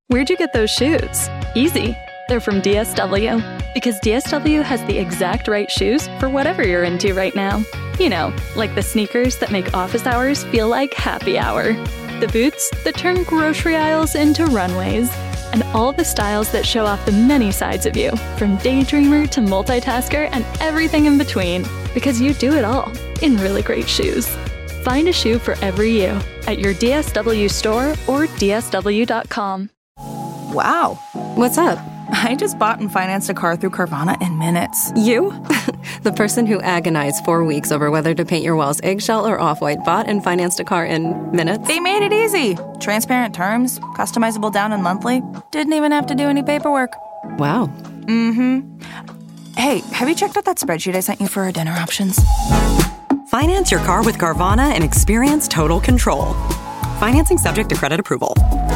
Where'd you get those shoes? Easy. They're from DSW. Because DSW has the exact right shoes for whatever you're into right now. You know, like the sneakers that make office hours feel like happy hour. The boots that turn grocery aisles into runways. And all the styles that show off the many sides of you, from daydreamer to multitasker and everything in between. Because you do it all in really great shoes. Find a shoe for every you at your DSW store or DSW.com. Wow. What's up? I just bought and financed a car through Carvana in minutes. You? The person who agonized 4 weeks over whether to paint your walls eggshell or off-white bought and financed a car in minutes? They made it easy. Transparent terms, customizable down and monthly. Didn't even have to do any paperwork. Wow. Mm-hmm. Hey, have you checked out that spreadsheet I sent you for our dinner options? Finance your car with Carvana and experience total control. Financing subject to credit approval.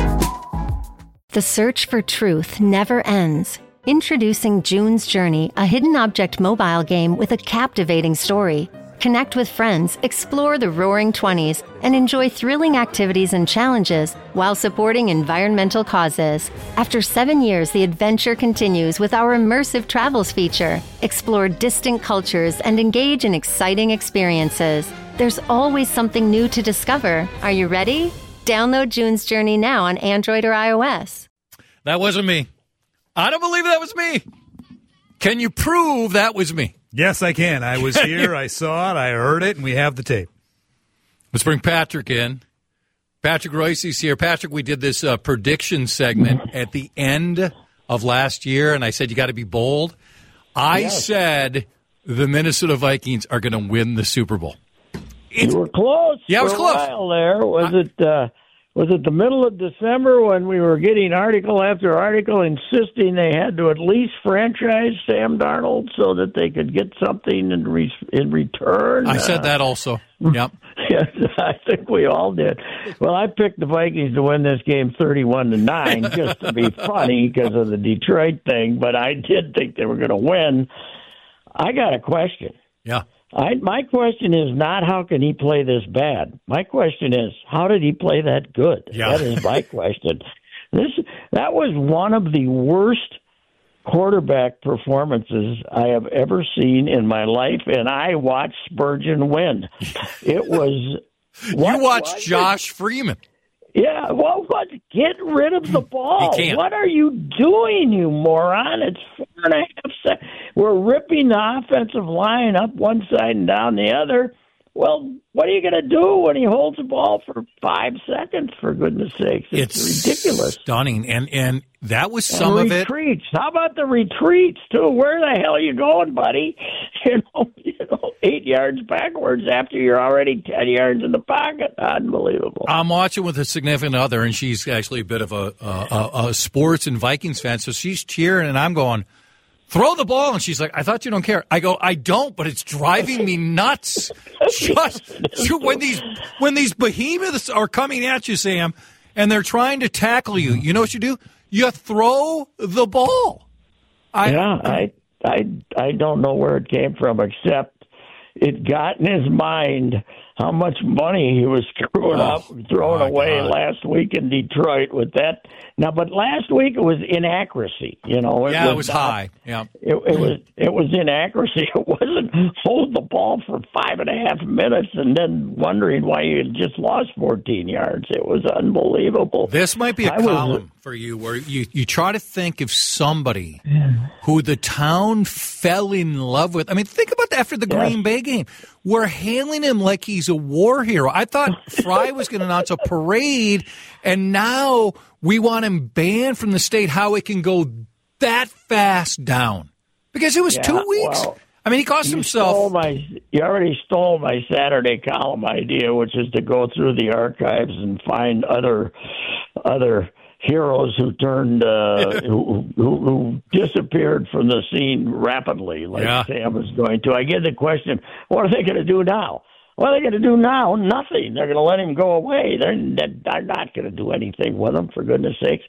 The search for truth never ends. Introducing June's Journey, a hidden object mobile game with a captivating story. Connect with friends, explore the Roaring 20s, and enjoy thrilling activities and challenges while supporting environmental causes. After 7 years, the adventure continues with our immersive travels feature. Explore distant cultures and engage in exciting experiences. There's always something new to discover. Are you ready? Download June's Journey now on Android or iOS. That wasn't me. I don't believe that was me. Can you prove that was me? Yes, I can. I was here. I saw it. I heard it, and we have the tape. Let's bring Patrick in. Patrick Royce is here. Patrick, we did this prediction segment at the end of last year, and I said you got to be bold. I said the Minnesota Vikings are going to win the Super Bowl. You were close. Yeah, it was close. A while there. Was it the middle of December when we were getting article after article insisting they had to at least franchise Sam Darnold so that they could get something in return? I said that also. Yep. Yes, I think we all did. Well, I picked the Vikings to win this game 31-9 just to be funny because of the Detroit thing, but I did think they were going to win. I got a question. Yeah. My question is not how can he play this bad. My question is how did he play that good? Yeah. That is my question. That was one of the worst quarterback performances I have ever seen in my life, and I watched Spurgeon win. It was. You watched Josh Freeman. Yeah, well, get rid of the ball. He can't. What are you doing, you moron? It's 4.5 seconds. We're ripping the offensive line up one side and down the other. Well, what are you going to do when he holds the ball for 5 seconds, for goodness sakes? It's ridiculous. Stunning. And that was some of it. Retreats. How about the retreats, too? Where the hell are you going, buddy? 8 yards backwards after you're already 10 yards in the pocket. Unbelievable. I'm watching with a significant other, and she's actually a bit of a sports and Vikings fan, so she's cheering, and I'm going, throw the ball. And she's like, I thought you don't care. I go, I don't, but it's driving me nuts. When these behemoths are coming at you, Sam, and they're trying to tackle you, you know what you do? You throw the ball. I don't know where it came from, except it got in his mind how much money he was throwing away last week in Detroit with that. Now, but last week it was inaccuracy. It was high. Yeah, it was inaccuracy. It wasn't hold the ball for 5.5 minutes and then wondering why you had just lost 14 yards. It was unbelievable. This might be a column for you where you try to think of somebody who the town fell in love with. I mean, think about that after the Green Bay game. We're hailing him like he's a war hero. I thought Fry was going to announce a parade, and now we want him banned from the state. How it can go that fast down. Because it was 2 weeks. Well, I mean, he cost himself. You already stole my Saturday column idea, which is to go through the archives and find other heroes who turned who disappeared from the scene rapidly, like Sam is going to. I get the question: what are they going to do now? What are they going to do now? Nothing. They're going to let him go away. They're not going to do anything with him, for goodness sakes.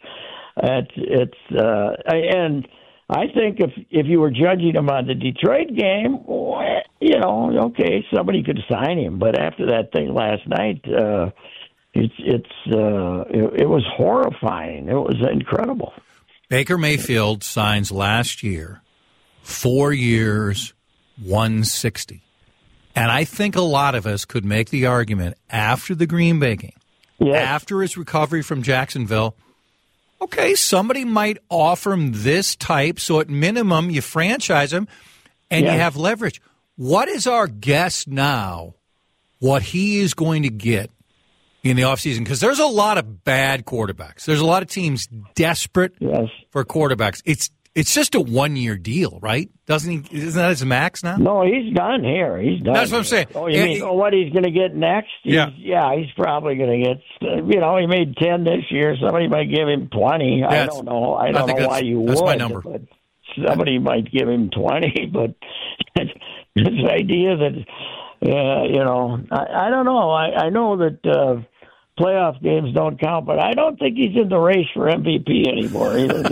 And I think if you were judging him on the Detroit game, okay, somebody could sign him. But after that thing last night, it was horrifying. It was incredible. Baker Mayfield signs last year, 4 years, $160. And I think a lot of us could make the argument after the Green Bay game, after his recovery from Jacksonville, okay, somebody might offer him this type, so at minimum you franchise him and you have leverage. What is our guess now what he is going to get in the offseason? Because there's a lot of bad quarterbacks. There's a lot of teams desperate for quarterbacks. It's just a 1-year deal, right? Isn't that his max now? No, he's done here. He's done. That's what I'm saying. Oh, you mean what he's going to get next? He's probably going to get, he made 10 this year. Somebody might give him 20. I don't know. I don't know why you would. That's my number. But somebody might give him 20. But this idea that, I don't know. I know that playoff games don't count, but I don't think he's in the race for MVP anymore either.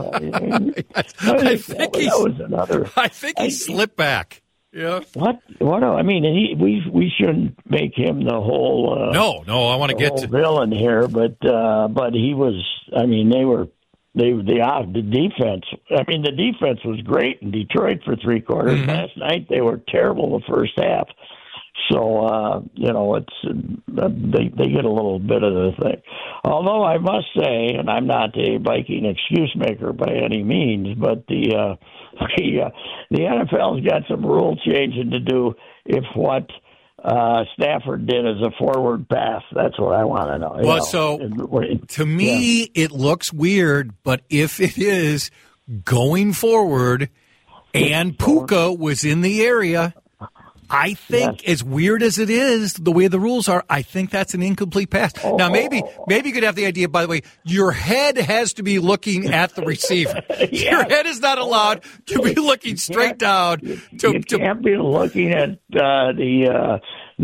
I think he slipped back. Yeah. What? I mean, we shouldn't make him the whole. No. I want to get to villain here, but he was. I mean, the defense. I mean, the defense was great in Detroit for 3 quarters. Mm-hmm. Last night they were terrible the first half. So, it's they get a little bit of the thing. Although I must say, and I'm not a Viking excuse maker by any means, but the NFL's got some rule changing to do if what Stafford did as a forward pass. That's what I want to know. Well, to me, it looks weird, but if it is going forward and Puka was in the area, I think, as weird as it is, the way the rules are, I think that's an incomplete pass. Now, maybe you could have the idea, by the way, your head has to be looking at the receiver. Your head is not allowed to be looking straight down. You can't be looking at the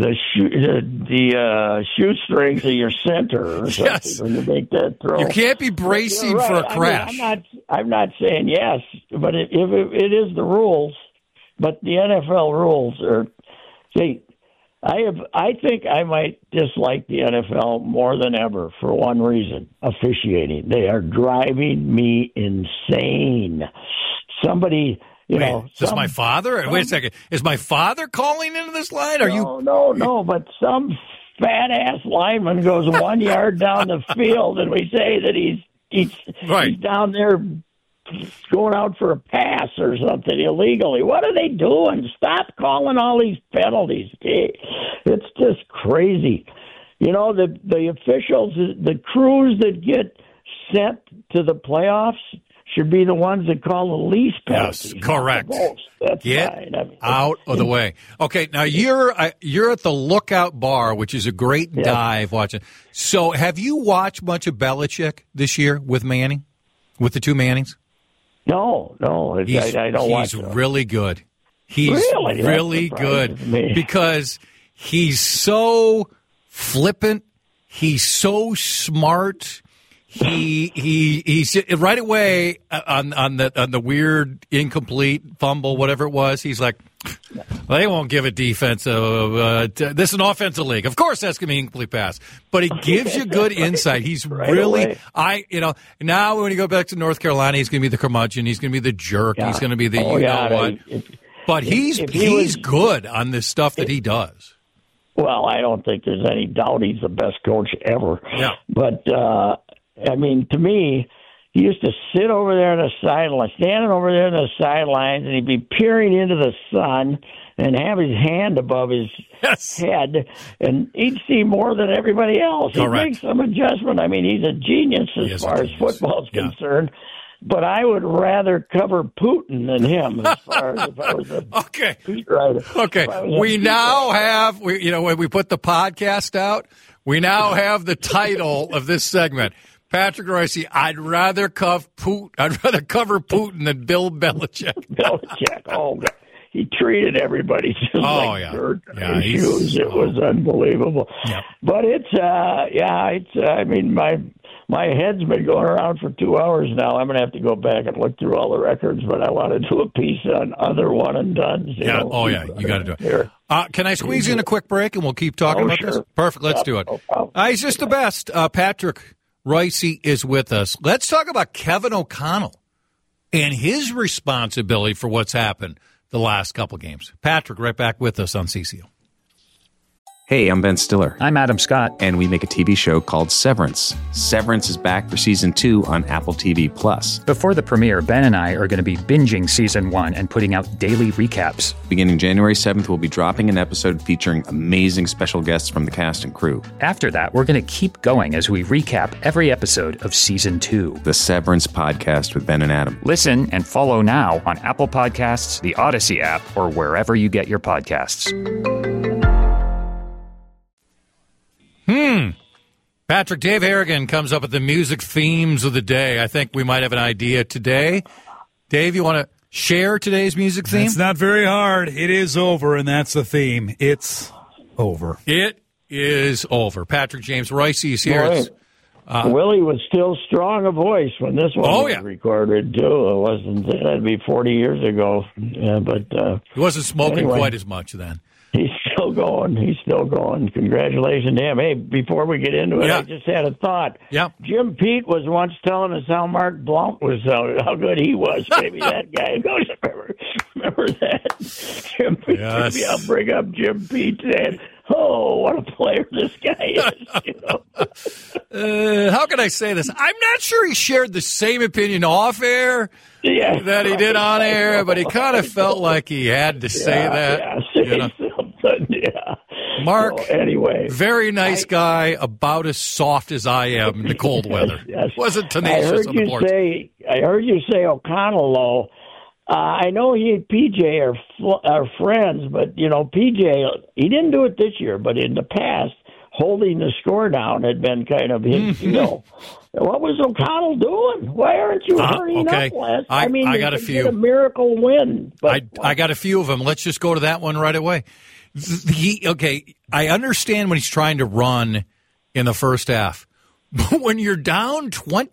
shoestrings of your center or something when you make that throw. You can't be bracing for a crash. I'm not saying yes, but if it is the rules. But the NFL rules are. See, I think I might dislike the NFL more than ever for one reason: officiating. They are driving me insane. Somebody, is this my father? Wait a second. Is my father calling into this line? No. But some fat ass lineman goes 1 yard down the field, and we say that he's down there going out for a pass or something illegally. What are they doing? Stop calling all these penalties. It's just crazy. The officials, the crews that get sent to the playoffs should be the ones that call the least penalties. Yes, correct. That's Get fine. out of the way. Okay, now you're at the Lookout Bar, which is a great dive watching. So have you watched much of Belichick this year with Manning, with the two Mannings? No, I don't watch him. He's really good. He's really good because he's so flippant. He's so smart. He's right away on the weird incomplete fumble, whatever it was. He's like, they won't give a defensive. This is an offensive league. Of course, that's going to be an incomplete pass. But he gives you good insight. He's really, now when you go back to North Carolina, he's going to be the curmudgeon. He's going to be the jerk. Yeah. He's going to be the what. But he's good on this stuff that he does. Well, I don't think there's any doubt he's the best coach ever. Yeah. But, to me, he used to sit over there on the sideline, standing over there on the sidelines, and he'd be peering into the sun and have his hand above his head, and he'd see more than everybody else. He'd make some adjustment. I mean, he's a genius as far as football's concerned. But I would rather cover Putin than him as far as if I was a beat writer. Okay. We now have, when we put the podcast out, we now have the title of this segment. Patrick Royce, I'd rather cover Putin than Bill Belichick. Belichick, God. He treated everybody just like dirt on his shoes. It was unbelievable. Yeah. But it's, I mean, my my head's been going around for 2 hours now. I'm going to have to go back and look through all the records, but I want to do a piece on other one and done. Yeah. Oh, yeah. You got to do it. Here. Can I squeeze in a quick break and we'll keep talking about this? Perfect. Let's do it. He's just the best. Patrick Royce is with us. Let's talk about Kevin O'Connell and his responsibility for what's happened the last couple games. Patrick, right back with us on CCO. Hey, I'm Ben Stiller. I'm Adam Scott. And we make a TV show called Severance. Severance is back for Season 2 on Apple TV+. Before the premiere, Ben and I are going to be binging Season 1 and putting out daily recaps. Beginning January 7th, we'll be dropping an episode featuring amazing special guests from the cast and crew. After that, we're going to keep going as we recap every episode of Season 2. The Severance Podcast with Ben and Adam. Listen and follow now on Apple Podcasts, the Odyssey app, or wherever you get your podcasts. Patrick, Dave Harrigan comes up with the music themes of the day. I think we might have an idea today. Dave, you want to share today's music theme? It's not very hard. It is over, and that's the theme. It's over. It is over. Patrick James Royce is here. Willie was still strong a voice when this one was recorded, too. It wasn't, that'd be 40 years ago. But he wasn't smoking quite as much then. He's still going. Congratulations to him. Hey, before we get into it, I just had a thought. Yeah. Jim Pete was once telling us how Mark Blount was, how good he was. Maybe that guy. Remember that? Jim Pete. Yes. Maybe I'll bring up Jim Pete and oh, what a player this guy is. How can I say this? I'm not sure he shared the same opinion off air that he did on air, but he kind of felt like he had to say that. Mark, anyway, very nice guy, about as soft as I am in the cold weather. Wasn't tenacious on the board. I heard you say O'Connell, though. I know he and PJ are friends, but, PJ, he didn't do it this year, but in the past, holding the score down had been kind of his deal. What was O'Connell doing? Why aren't you hurrying up, Les? I got a few. A miracle win. But I got a few of them. Let's just go to that one right away. I understand when he's trying to run in the first half. But when you're down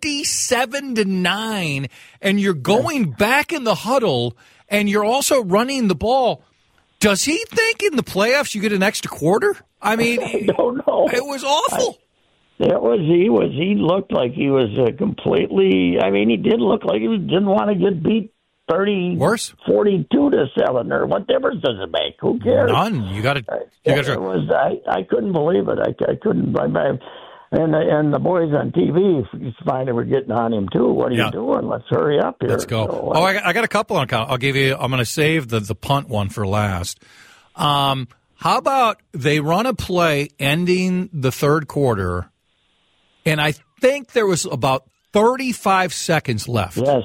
27-9 and you're going back in the huddle and you're also running the ball, does he think in the playoffs you get an extra quarter? I mean, I don't know. It was awful. He looked like he was completely. I mean, he did look like he didn't want to get beat 42-7 or what difference does it make? Who cares? None. You got to. I couldn't believe it. I couldn't. And the boys on TV finally were getting on him too. What are you doing? Let's hurry up here. Let's go. So, I got a couple on count. I'll give you. I'm going to save the punt one for last. How about they run a play ending the third quarter, and I think there was about 35 seconds left. Yes.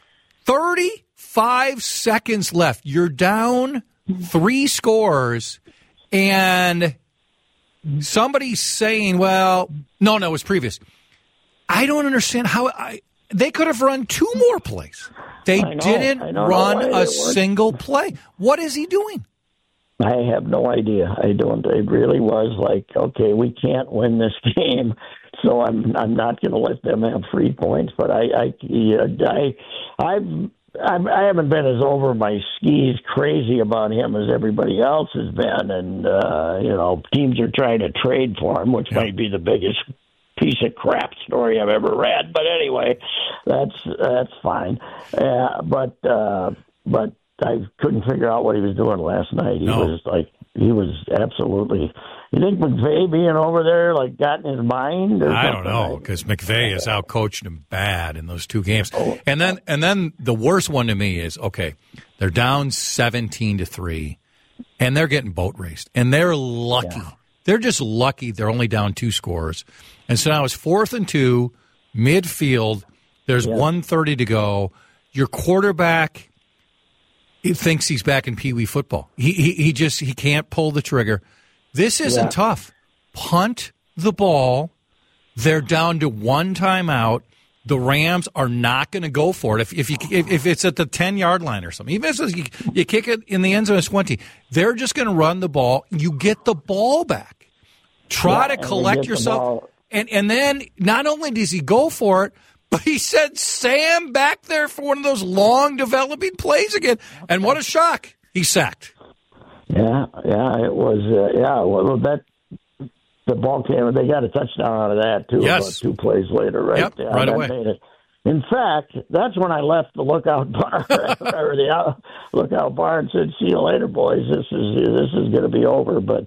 35 seconds left. You're down 3 scores, and somebody's saying, well, no, it was previous. I don't understand how they could have run 2 more plays. They didn't run a single play. What is he doing? I have no idea. I don't. It really was like, okay, we can't win this game, so I'm not going to let them have free points. But I haven't been as over my skis crazy about him as everybody else has been, and teams are trying to trade for him, which might be the biggest piece of crap story I've ever read. But anyway, that's fine. But I couldn't figure out what he was doing last night. He was absolutely. You think McVay being over there got in his mind? Or I don't know, because McVay has outcoached him bad in those 2 games. And then the worst one to me is, okay, they're down 17-3, and they're getting boat raced, and they're lucky. Yeah. They're just lucky they're only down 2 scores. And so now it's 4th and 2, midfield. There's 1:30 to go. Your quarterback thinks he's back in Pee Wee football. He can't pull the trigger. This isn't tough. Punt the ball. They're down to 1 timeout. The Rams are not going to go for it. If it's at the 10-yard line or something, even if you kick it in the end zone, it's 20. They're just going to run the ball. You get the ball back. Try to collect yourself. and then not only does he go for it, but he sent Sam back there for one of those long developing plays again. And what a shock. He's sacked. Yeah, it was, well, the ball came, they got a touchdown out of that, too, yes. about 2 plays later, right? Yep, right away. Made it. In fact, that's when I left the lookout bar, or the lookout bar, and said, "See you later, boys. This is going to be over." But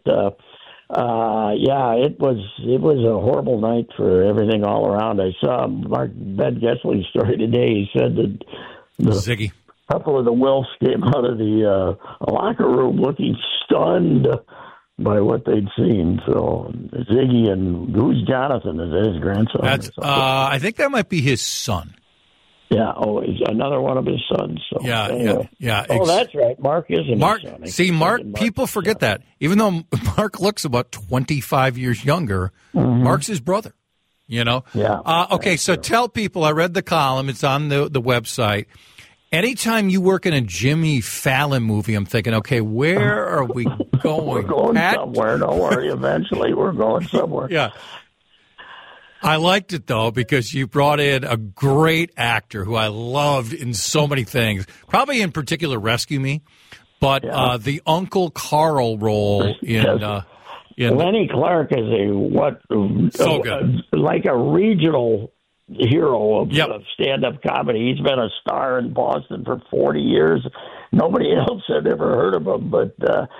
it was a horrible night for everything all around. I saw Mark Ben Gessley's story today. He said that Ziggy, a couple of the Wilfs came out of the locker room looking stunned by what they'd seen. So Ziggy, and who's Jonathan? Is that his grandson? That's I think that might be his son. Yeah. Oh, he's another one of his sons. So, anyway. Yeah. Oh, that's right. Mark isn't Mark. his son. See, Mark. People forget that. Even though Mark looks about 25 years younger, Mark's his brother. You know. Yeah. Okay. So tell people. I read the column. It's on the website. Anytime you work in a Jimmy Fallon movie, I'm thinking, okay, where are we going? We're going somewhere. Don't worry. Eventually, we're going somewhere. Yeah. I liked it, though, because you brought in a great actor who I loved in so many things, probably in particular Rescue Me, but the Uncle Carl role in Lenny Clark is so good. Like a regional hero of Yep. stand-up comedy. He's been a star in Boston for 40 years. Nobody else had ever heard of him, but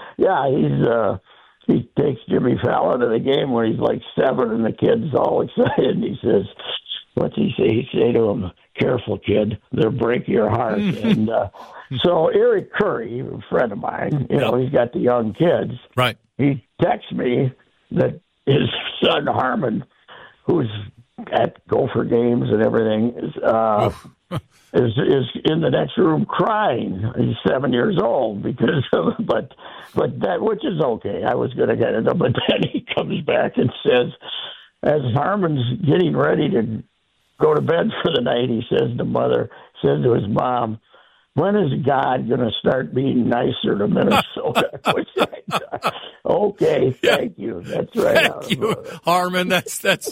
he takes Jimmy Fallon to the game when he's like 7 and the kid's all excited. And he says, what's he say? He say to him, "Careful, kid, they'll break your heart." And so Eric Curry, a friend of mine, he's got the young kids. Right. He texts me that his son Harmon, who's at Gopher games and everything, is in the next room crying. He's 7 years old because of, but that, which is okay. I was going to get into, but then he comes back and says, as Harmon's getting ready to go to bed for the night, he says to his mom, "When is God going to start being nicer to Minnesota?" Which okay, thank you. That's right. Thank you, Harmon. That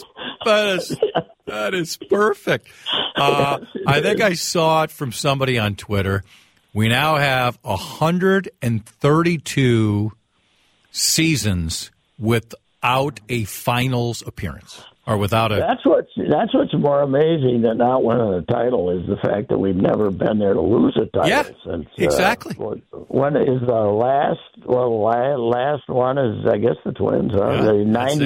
is perfect. I think I saw it from somebody on Twitter. We now have 132 seasons without a finals appearance. Or without a. That's what's more amazing than not winning a title is the fact that we've never been there to lose a title. Yeah, since, exactly. When is the last? Well, last one is I guess the Twins. The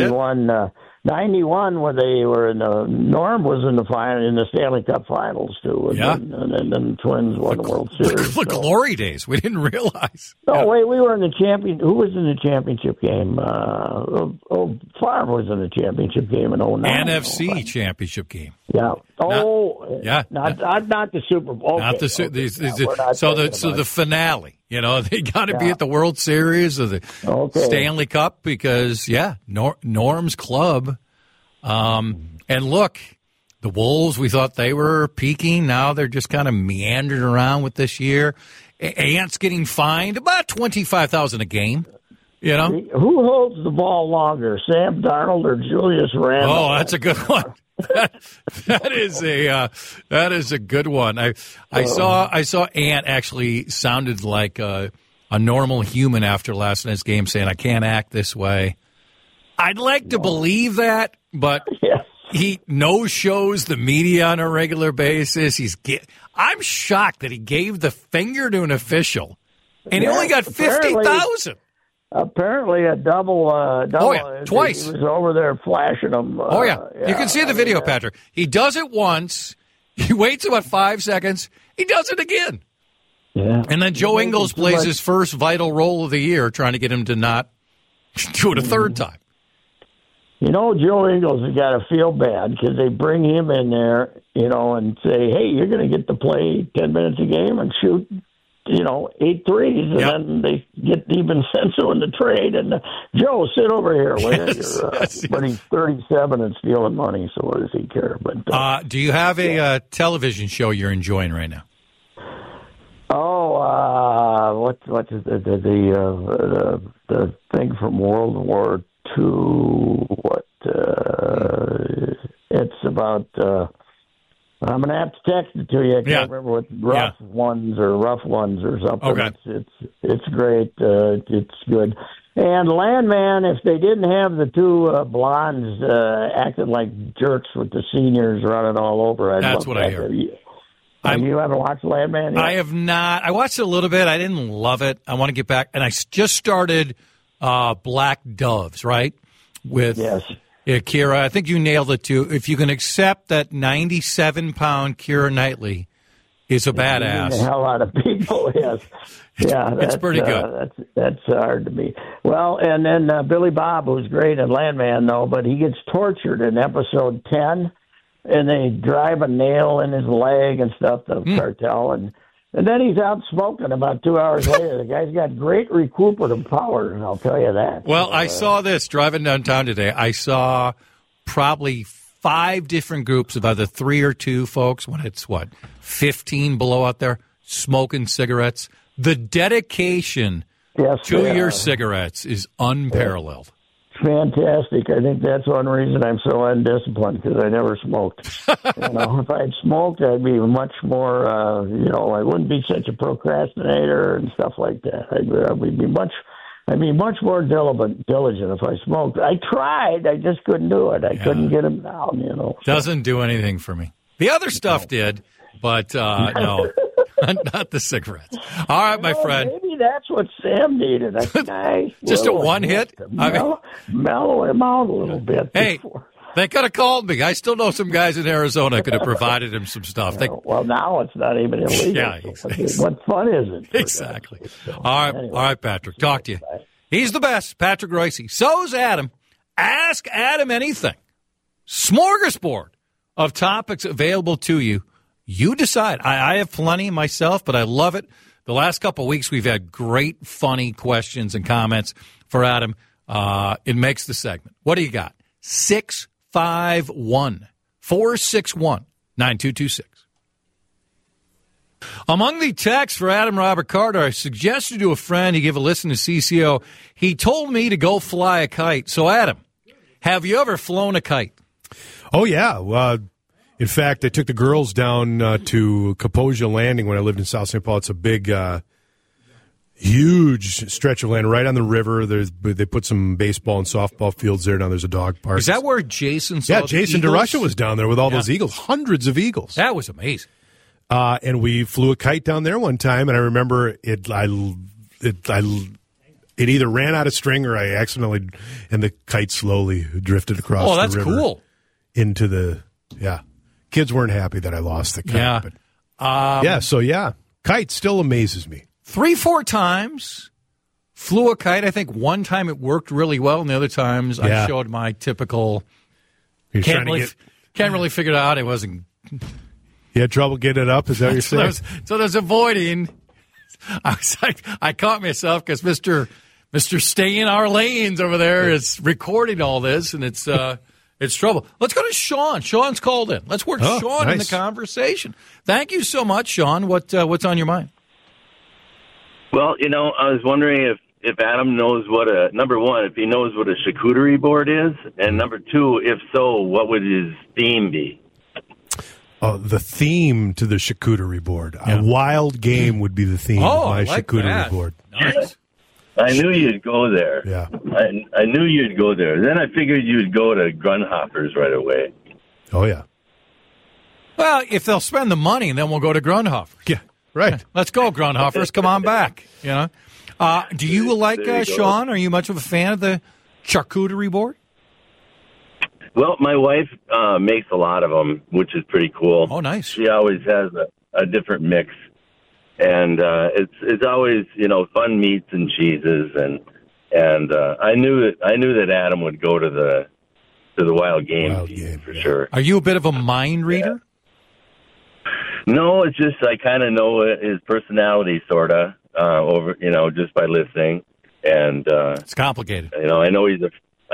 91 when they were in the Norm was in the Stanley Cup Finals too. And then the Twins won the World Series. The glory days. We didn't realize. No, wait, we were in the champion. Who was in the championship game? Farm was in the championship game in 2009. NFC championship game. Yeah. Not the Super Bowl. Not the the finale. You know, they got to be at the World Series or the Stanley Cup because Norm's club. And look, the Wolves. We thought they were peaking. Now they're just kind of meandering around with this year. Ants getting fined about $25,000 a game. You know, who holds the ball longer, Sam Darnold or Julius Randle? Oh, that's a good one. That is a good one. I saw Ant actually sounded like a normal human after last night's game, saying, "I can't act this way." I'd like to believe that, but he no-shows the media on a regular basis. I'm shocked that he gave the finger to an official, and he only got 50,000. Apparently a double. Twice. He was over there flashing them. You can see the video, Patrick. He does it once. He waits about 5 seconds. He does it again. Yeah. And then Joe Ingles plays his first vital role of the year, trying to get him to not do it a third time. You know, Joe Ingles has got to feel bad because they bring him in there, and say, "Hey, you're going to get to play 10 minutes a game and shoot 8 threes," and then they get even Senso in the trade. And Joe, sit over here. But he's 37 and stealing money, so what does he care? But do you have a television show you're enjoying right now? What's the thing from World War II? I'm going to have to text it to you. I can't remember what rough ones or something. Okay. It's great. It's good. And Landman, if they didn't have the two blondes acting like jerks with the seniors running all over, that's what I hear. You haven't watched Landman yet? I have not. I watched it a little bit. I didn't love it. I want to get back. And I just started Black Doves, right? With Keira. I think you nailed it, too. If you can accept that 97-pound Keira Knightley is a badass. The hell out of people, yes. It's pretty good. That's hard to beat. Well, and then Billy Bob, who's great in Landman, though, but he gets tortured in episode 10, and they drive a nail in his leg and stuff, the cartel, and then he's out smoking about 2 hours later. The guy's got great recuperative powers, I'll tell you that. Well, I saw this driving downtown today. I saw probably 5 different groups of either 3 or 2 folks when it's, 15 below out there, smoking cigarettes. The dedication to your cigarettes is unparalleled. Fantastic. I think that's one reason I'm so undisciplined, because I never smoked. If I'd smoked, I'd be much more, I wouldn't be such a procrastinator and stuff like that. I'd be much more diligent if I smoked. I tried. I just couldn't do it. I couldn't get them down, Doesn't do anything for me. The other stuff did, but no. Not the cigarettes. All right, my friend. Maybe that's what Sam needed. Just a one hit? Mellow him out a little bit. Hey, they could have called me. I still know some guys in Arizona could have provided him some stuff. Well, now it's not even illegal. Yeah, exactly. What fun is it? Exactly. All right, Patrick. Talk to you. He's the best, Patrick Royce. So's Adam. Ask Adam anything. Smorgasbord of topics available to you. You decide. I have plenty myself, but I love it. The last couple of weeks, we've had great, funny questions and comments for Adam. It makes the segment. What do you got? 651-461-9226. Among the texts for Adam Robert Carter, I suggested to a friend he give a listen to CCO. He told me to go fly a kite. So, Adam, have you ever flown a kite? Oh, yeah. In fact, I took the girls down to Kaposia Landing when I lived in South St. Paul. It's a big, huge stretch of land right on the river. They put some baseball and softball fields there. Now there's a dog park. Is that where Jason saw the Jason eagles? DeRusha was down there with all those eagles, hundreds of eagles. That was amazing. And we flew a kite down there one time, and I remember it either ran out of string or I accidentally, and the kite slowly drifted across the river. Oh, that's cool. Into the, Kids weren't happy that I lost the kite. Yeah. But, kite still amazes me. 3-4 times flew a kite. I think one time it worked really well, and the other times I showed my typical can't really figure it out. It wasn't. You had trouble getting it up? Is that what you're saying? So there's avoiding. I caught myself because Mr. Stay in Our Lanes over there is recording all this, and it's trouble. Let's go to Sean. Sean's called in. Let's work Sean in the conversation. Thank you so much, Sean. What's on your mind? Well, I was wondering if Adam knows number one, if he knows what a charcuterie board is, and number two, if so, what would his theme be? Oh, the theme to the charcuterie board. A wild game would be the theme of my charcuterie board. Nice. I knew you'd go there. Yeah. I knew you'd go there. Then I figured you'd go to Grunhofer's right away. Oh, yeah. Well, if they'll spend the money, then we'll go to Grunhofer's. Yeah, right. Let's go, Grunhofer's. Come on back. Do you like Sean? Are you much of a fan of the charcuterie board? Well, my wife makes a lot of them, which is pretty cool. Oh, nice. She always has a different mix. And it's always, fun meats and cheeses, and I knew that Adam would go to the wild game for sure. Are you a bit of a mind reader? No, it's just I kind of know his personality, sorta, over just by listening, and it's complicated. I know he's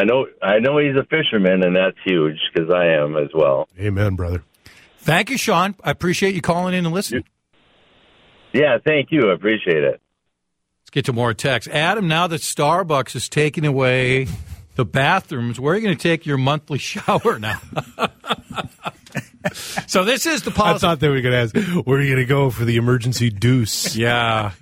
a fisherman, and that's huge because I am as well. Amen, brother. Thank you, Sean. I appreciate you calling in and listening. Yeah, thank you. I appreciate it. Let's get to more texts. Adam, now that Starbucks is taking away the bathrooms. Where are you going to take your monthly shower now? So this is the policy. I thought they were going to ask, where are you going to go for the emergency deuce? Yeah.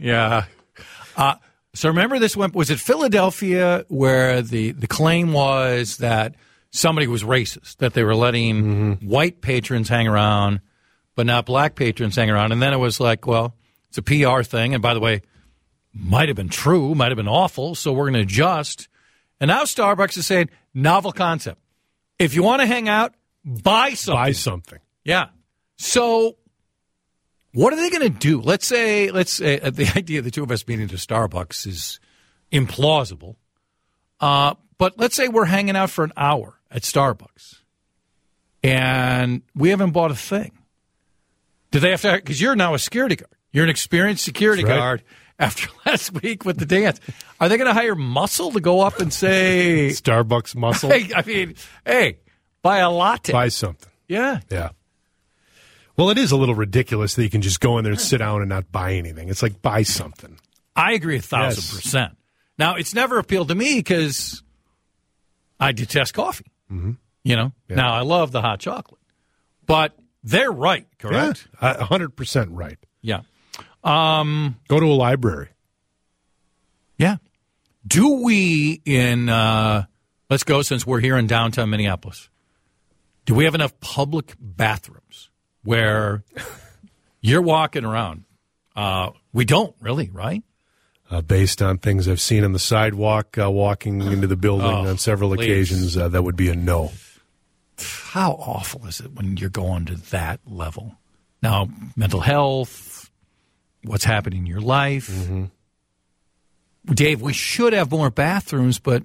So remember this one, was it Philadelphia where the claim was that somebody was racist, that they were letting white patrons hang around, but not black patrons hang around. And then it was like, well, it's a PR thing. And by the way, might have been true, might have been awful, so we're going to adjust. And now Starbucks is saying, novel concept. If you want to hang out, buy something. Buy something. Yeah. So what are they going to do? Let's say the idea of the two of us meeting at Starbucks is implausible. But let's say we're hanging out for an hour at Starbucks, and we haven't bought a thing. Do they have to? Because you're now a security guard. You're an experienced security guard after last week with the dance. Are they going to hire muscle to go up and say Starbucks muscle? Hey, buy a latte. Buy something. Yeah. Well, it is a little ridiculous that you can just go in there and sit down and not buy anything. It's like, buy something. I agree 1,000%. Now, it's never appealed to me because I detest coffee. Mm-hmm. You know? Yeah. Now, I love the hot chocolate. But they're right, correct? Yeah, 100% right. Yeah. Go to a library. Yeah. Do we let's go since we're here in downtown Minneapolis, do we have enough public bathrooms where you're walking around? We don't really, right? Based on things I've seen on the sidewalk, walking into the building on several occasions, that would be a no. How awful is it when you're going to that level? Now, mental health, what's happening in your life. Mm-hmm. Dave, we should have more bathrooms, but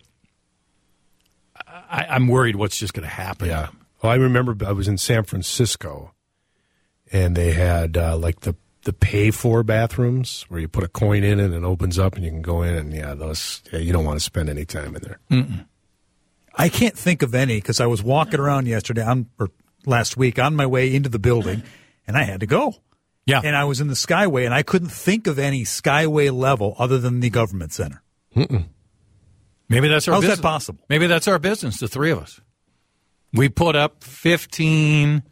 I'm worried what's just going to happen. Yeah. Well, I remember I was in San Francisco, and they had like the pay-for bathrooms where you put a coin in it and it opens up and you can go in, and you don't want to spend any time in there. Mm-mm. I can't think of any because I was walking around or last week on my way into the building, and I had to go. Yeah. And I was in the Skyway, and I couldn't think of any Skyway level other than the government center. Mm-mm. Maybe that's our business. How's that possible? Maybe that's our business, the three of us. We put up 15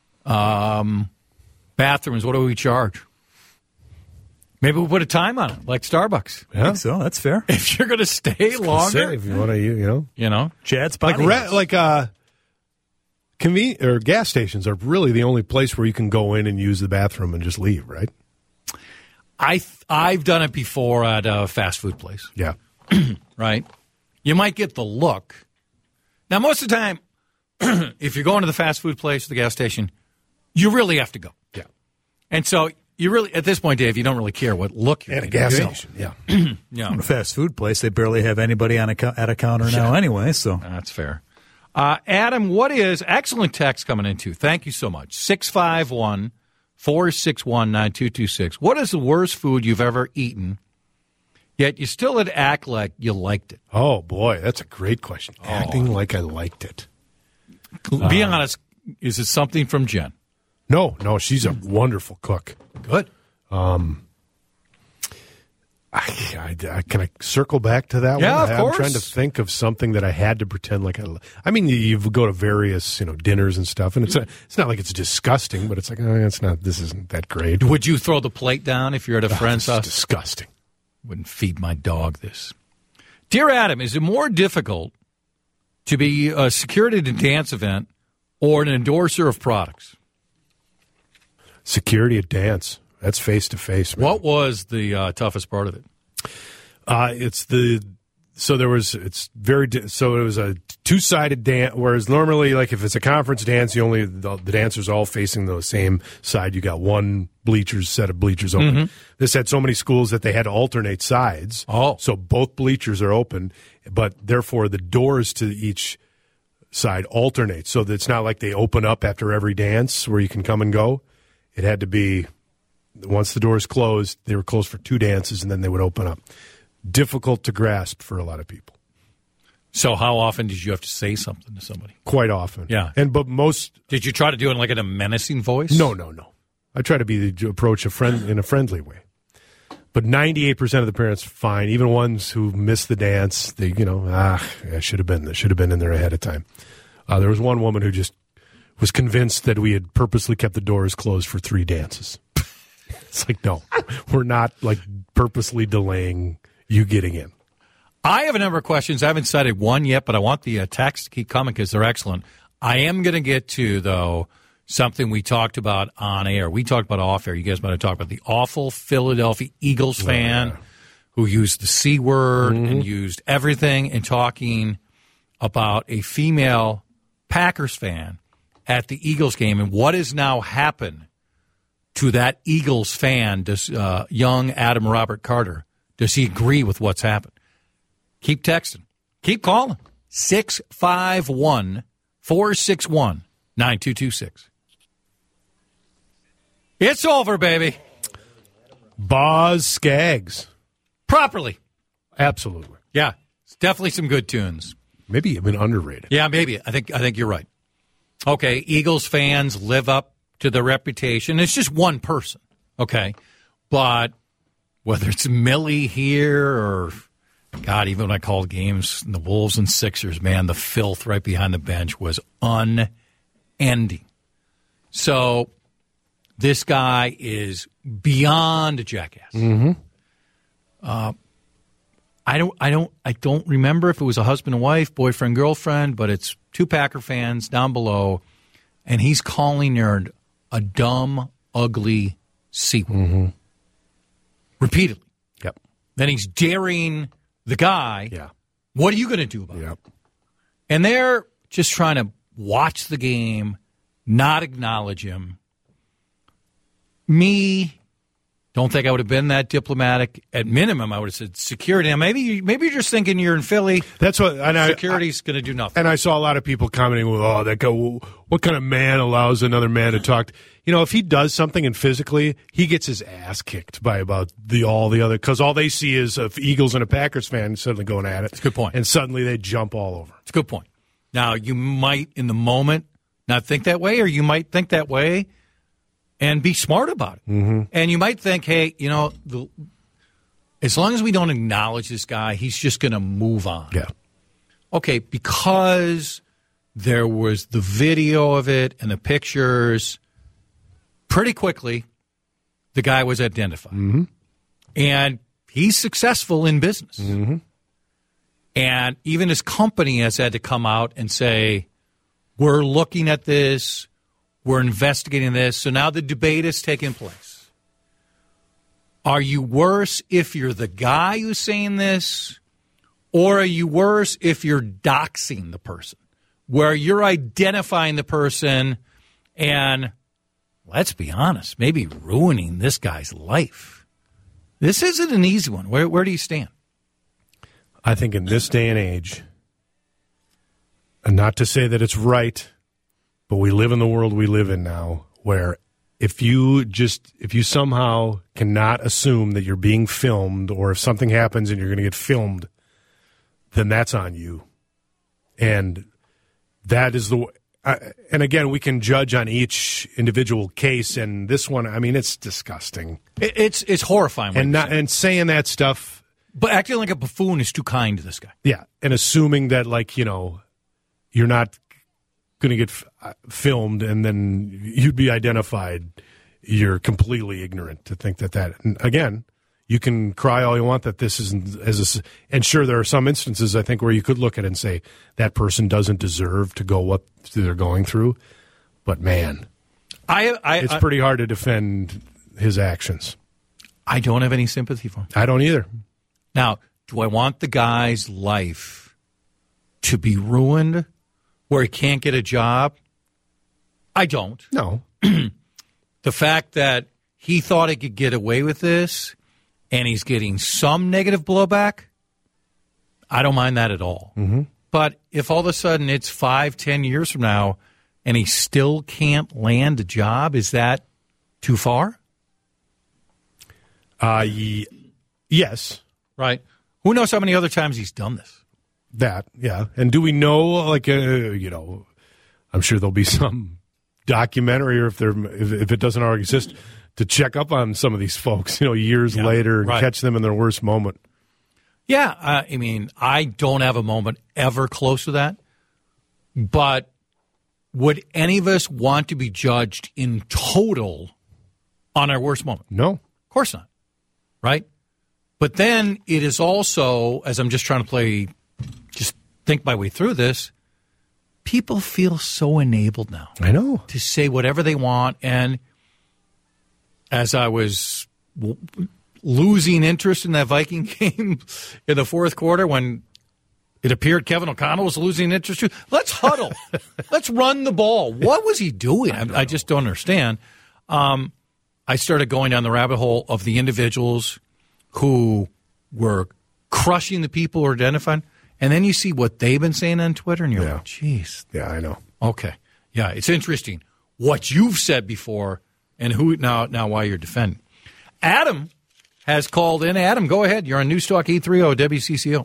bathrooms. What do we charge? Maybe we'll put a time on it, like Starbucks. Yeah. I think so. That's fair. If you're going to stay longer. If you want to, Chad's body. Convenience or gas stations are really the only place where you can go in and use the bathroom and just leave, right? I've done it before at a fast food place. Yeah. Right? You might get the look. Now, most of the time, if you're going to the fast food place, the gas station, you really have to go. Yeah. And so you really, at this point, Dave, you don't really care what look you're at a gas station. Yeah. Yeah. At a fast food place, they barely have anybody at a counter now anyway, so. That's fair. Adam, what is, excellent text coming in too. Thank you so much. 651-461-9226. What is the worst food you've ever eaten, yet you still had to act like you liked it? Oh, boy, that's a great question. Acting like I liked it. Be honest, is it something from Jen? No, she's a wonderful cook. Good. Can I circle back to that one? Yeah, of course. I'm trying to think of something that I had to pretend like I mean, you go to various, dinners and stuff, and it's not like it's disgusting, but it's like, this isn't that great. Would you throw the plate down if you're at a friend's house? Disgusting. Wouldn't feed my dog this. Dear Adam, is it more difficult to be a security at a dance event or an endorser of products? Security at dance. That's face-to-face, man. What was the toughest part of it? It was a two-sided dance, whereas normally, like, if it's a conference dance, the dancers are all facing the same side. You got one set of bleachers open. Mm-hmm. This had so many schools that they had to alternate sides. Oh. So both bleachers are open, but therefore the doors to each side alternate. So that it's not like they open up after every dance where you can come and go. It had to be, once the doors closed, they were closed for two dances, and then they would open up. Difficult to grasp for a lot of people. So how often did you have to say something to somebody? Quite often. Yeah. Did you try to do it like in a menacing voice? No. I try to approach in a friendly way. But 98% of the parents fine, even ones who missed the dance. They, I should have been there. Should have been in there ahead of time. There was one woman who just was convinced that we had purposely kept the doors closed for 3 dances. It's like, no, we're not like purposely delaying you getting in. I have a number of questions. I haven't cited one yet, but I want the texts to keep coming because they're excellent. I am going to get to, though, something we talked about on air. We talked about off air. You guys might have talked about the awful Philadelphia Eagles fan who used the C word and used everything in talking about a female Packers fan at the Eagles game. And what has now happened to that Eagles fan, this young Adam Robert Carter? Does he agree with what's happened? Keep texting. Keep calling. 651-461-9226. It's over, baby. Boz Scaggs. Properly. Absolutely. Yeah. It's definitely some good tunes. Maybe even underrated. Yeah, maybe. I think you're right. Okay, Eagles fans live up to their reputation. It's just one person, okay? But whether it's Millie here or, God, even when I called games, the Wolves and Sixers, man, the filth right behind the bench was unending. So this guy is beyond a jackass. I don't remember if it was a husband and wife, boyfriend, girlfriend, but it's 2 Packer fans down below, and he's calling her a dumb, ugly C-word. Repeatedly. Yep. Then he's daring the guy. Yeah. What are you going to do about it? And they're just trying to watch the game, not acknowledge him. Me, don't think I would have been that diplomatic. At minimum, I would have said security. Now, maybe you're just thinking you're in Philly. That's what. And security's going to do nothing. And I saw a lot of people commenting, "Oh, that guy! What kind of man allows another man to talk?" If he does something and physically, he gets his ass kicked by about all the other, because all they see is a Eagles and a Packers fan suddenly going at it. That's a good point. And suddenly they jump all over. It's a good point. Now, you might in the moment not think that way, or you might think that way and be smart about it. And you might think, hey, as long as we don't acknowledge this guy, he's just going to move on. Yeah. Okay, because there was the video of it and the pictures, pretty quickly the guy was identified. And he's successful in business. And even his company has had to come out and say, we're looking at this. We're investigating this. So now the debate is taking place. Are you worse if you're the guy who's saying this, or are you worse if you're doxing the person, where you're identifying the person and, let's be honest, maybe ruining this guy's life? This isn't an easy one. Where do you stand? I think in this day and age, and not to say that it's right, but we live in the world we live in now, where if you somehow cannot assume that you're being filmed, or if something happens and you're going to get filmed, then that's on you. And that is and again, we can judge on each individual case, and this one, I mean, it's disgusting. It's horrifying. And saying that stuff. But acting like a buffoon is too kind to this guy. Yeah, and assuming that, you're not going to get filmed and then you'd be identified, you're completely ignorant to think that. And again, you can cry all you want that this isn't and sure, there are some instances, I think, where you could look at it and say that person doesn't deserve to go what they're going through. But man, it's pretty hard to defend his actions. I don't have any sympathy for him. I don't either. Now, do I want the guy's life to be ruined where he can't get a job? I don't. No. The fact that he thought he could get away with this and he's getting some negative blowback, I don't mind that at all. But if all of a sudden it's 5-10 years from now and he still can't land a job, is that too far? Yes. Right. Who knows how many other times he's done this? That, yeah. And do we know, I'm sure there'll be some documentary, or if it doesn't already exist, to check up on some of these folks, years later and catch them in their worst moment. Yeah, I mean, I don't have a moment ever close to that, but would any of us want to be judged in total on our worst moment? No. Of course not, right? But then it is also, as I'm just trying to think my way through this, people feel so enabled now. I know. To say whatever they want, and as I was losing interest in that Viking game in the fourth quarter when it appeared Kevin O'Connell was losing interest too, let's huddle. Let's run the ball. What was he doing? I just don't understand. I started going down the rabbit hole of the individuals who were crushing the people who are identifying, and then you see what they've been saying on Twitter, and you're like, geez. Yeah, I know. Okay. Yeah, it's interesting what you've said before and who now why you're defending. Adam has called in. Adam, go ahead. You're on News Talk 830 WCCO.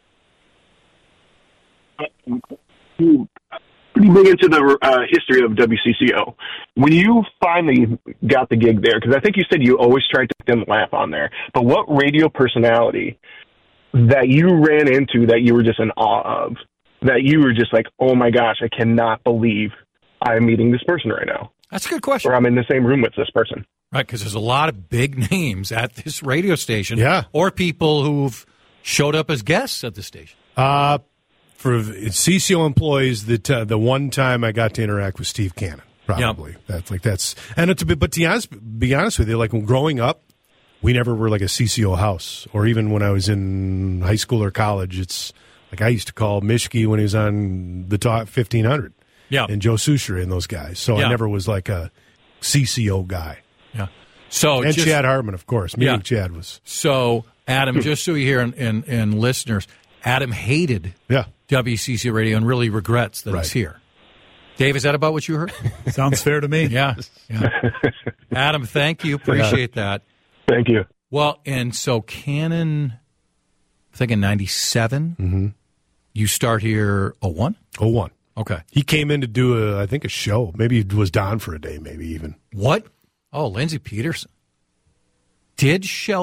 Pretty big into the history of WCCO. When you finally got the gig there, because I think you said you always tried to make them laugh on there, but what radio personality that you ran into that you were just in awe of, that you were just like, oh my gosh, I cannot believe I'm meeting this person right now? That's a good question. Or I'm in the same room with this person. Right, because there's a lot of big names at this radio station. Yeah. Or people who've showed up as guests at the station. For CCO employees, the one time I got to interact with Steve Cannon, probably. Yep. But to be honest with you, like when growing up, we never were like a CCO house. Or even when I was in high school or college, it's like I used to call Mischke when he was on the top 1500. Yeah. And Joe Souchere and those guys. So I never was like a CCO guy. Yeah. So and Chad Hartman, of course. Meeting Chad was. So, Adam, just so you hear, and listeners, Adam hated WCCO Radio and really regrets that he's here. Dave, is that about what you heard? Sounds fair to me. Yeah. Adam, thank you. Appreciate that. Thank you. Well, and so Cannon, I think in 97, you start here 01? 01. Okay. He came in to do, a show. Maybe he was Don for a day, maybe even. What? Oh, Lindsey Peterson. Did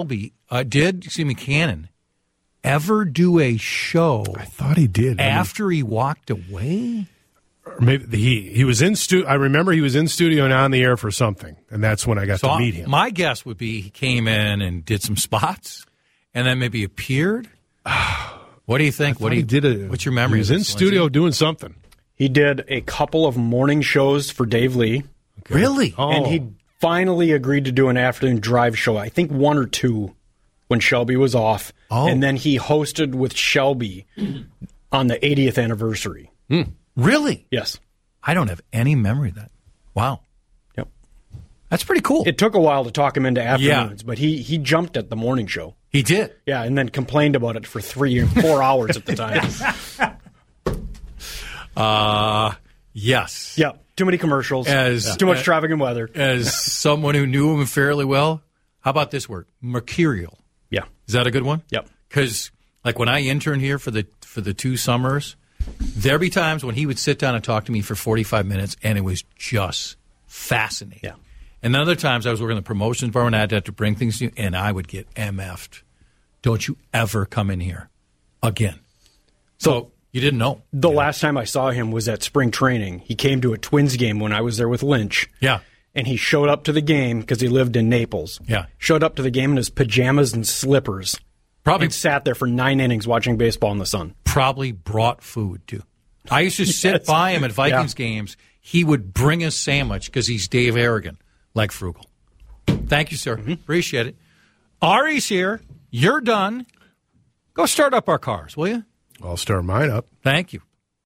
Cannon ever do a show? I thought he did. After he walked away? Or maybe he was in studio. I remember he was in studio and on the air for something, and that's when I got to meet him. My guess would be he came in and did some spots, and then maybe appeared. What do you think? What's your memory? He was in studio doing something. He did a couple of morning shows for Dave Lee. Okay. Really? Oh. And he finally agreed to do an afternoon drive show, I think 1 or 2, when Shelby was off. Oh. And then he hosted with Shelby on the 80th anniversary. Really? Yes. I don't have any memory of that. Wow. Yep. That's pretty cool. It took a while to talk him into afternoons, but he jumped at the morning show. He did? Yeah, and then complained about it for 3 or 4 hours at the time. Yes. Yeah, too many commercials, too much traffic and weather. As someone who knew him fairly well, how about this word? Mercurial. Yeah. Is that a good one? Yep. Because like when I interned here for the 2 summers, there'd be times when he would sit down and talk to me for 45 minutes, and it was just fascinating. Yeah. And then other times I was working in the promotions department, I'd have to bring things to you, and I would get MF'd. Don't you ever come in here again. So you didn't know. The last time I saw him was at spring training. He came to a Twins game when I was there with Lynch. Yeah. And he showed up to the game because he lived in Naples. Yeah. Showed up to the game in his pajamas and slippers. Probably and sat there for 9 innings watching baseball in the sun. Probably brought food, too. I used to sit by him at Vikings games. He would bring a sandwich because he's Dave Harrigan, like frugal. Thank you, sir. Appreciate it. Ari's here. You're done. Go start up our cars, will you? I'll start mine up. Thank you.